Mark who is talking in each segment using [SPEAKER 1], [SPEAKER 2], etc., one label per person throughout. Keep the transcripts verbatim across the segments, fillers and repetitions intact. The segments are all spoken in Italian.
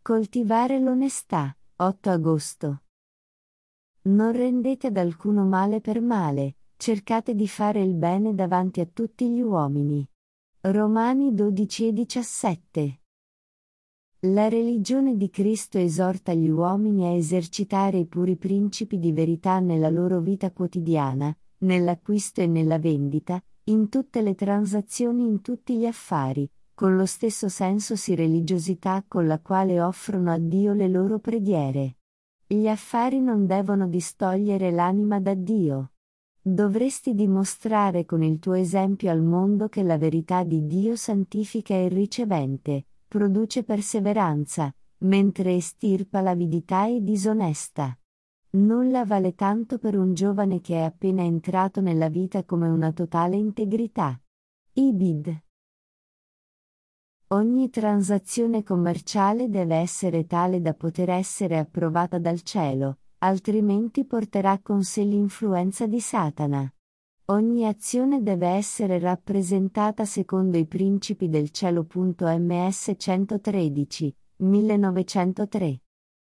[SPEAKER 1] Coltivare l'onestà, otto agosto. Non rendete ad alcuno male per male, cercate di fare il bene davanti a tutti gli uomini. Romani dodici e diciassette. La religione di Cristo esorta gli uomini a esercitare i puri principi di verità nella loro vita quotidiana, nell'acquisto e nella vendita, in tutte le transazioni, in tutti gli affari, con lo stesso senso di religiosità con la quale offrono a Dio le loro preghiere. Gli affari non devono distogliere l'anima da Dio. Dovresti dimostrare con il tuo esempio al mondo che la verità di Dio santifica il ricevente, produce perseveranza, mentre estirpa l'avidità e disonesta. Nulla vale tanto per un giovane che è appena entrato nella vita come una totale integrità. Ibid. Ogni transazione commerciale deve essere tale da poter essere approvata dal cielo, altrimenti porterà con sé l'influenza di Satana. Ogni azione deve essere rappresentata secondo i principi del cielo. M S centotredici, millenovecentotre.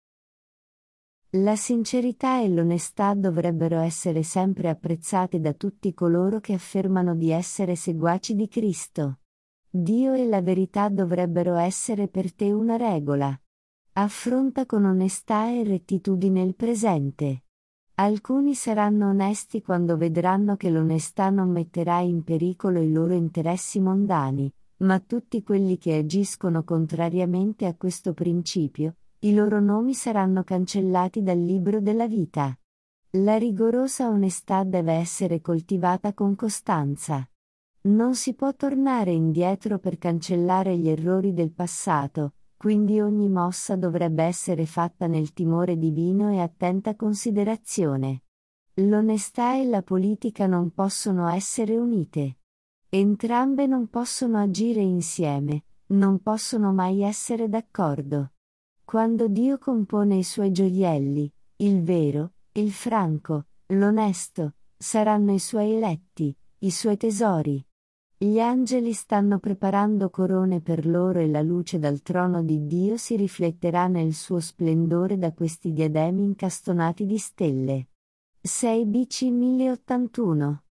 [SPEAKER 1] La sincerità e l'onestà dovrebbero essere sempre apprezzate da tutti coloro che affermano di essere seguaci di Cristo. Dio e la verità dovrebbero essere per te una regola. Affronta con onestà e rettitudine il presente. Alcuni saranno onesti quando vedranno che l'onestà non metterà in pericolo i loro interessi mondani, ma tutti quelli che agiscono contrariamente a questo principio, i loro nomi saranno cancellati dal libro della vita. La rigorosa onestà deve essere coltivata con costanza. Non si può tornare indietro per cancellare gli errori del passato, quindi ogni mossa dovrebbe essere fatta nel timore divino e attenta considerazione. L'onestà e la politica non possono essere unite. Entrambe non possono agire insieme, non possono mai essere d'accordo. Quando Dio compone i suoi gioielli, il vero, il franco, l'onesto, saranno i suoi eletti, i suoi tesori. Gli angeli stanno preparando corone per loro e la luce dal trono di Dio si rifletterà nel suo splendore da questi diademi incastonati di stelle. sei B C mille ottantuno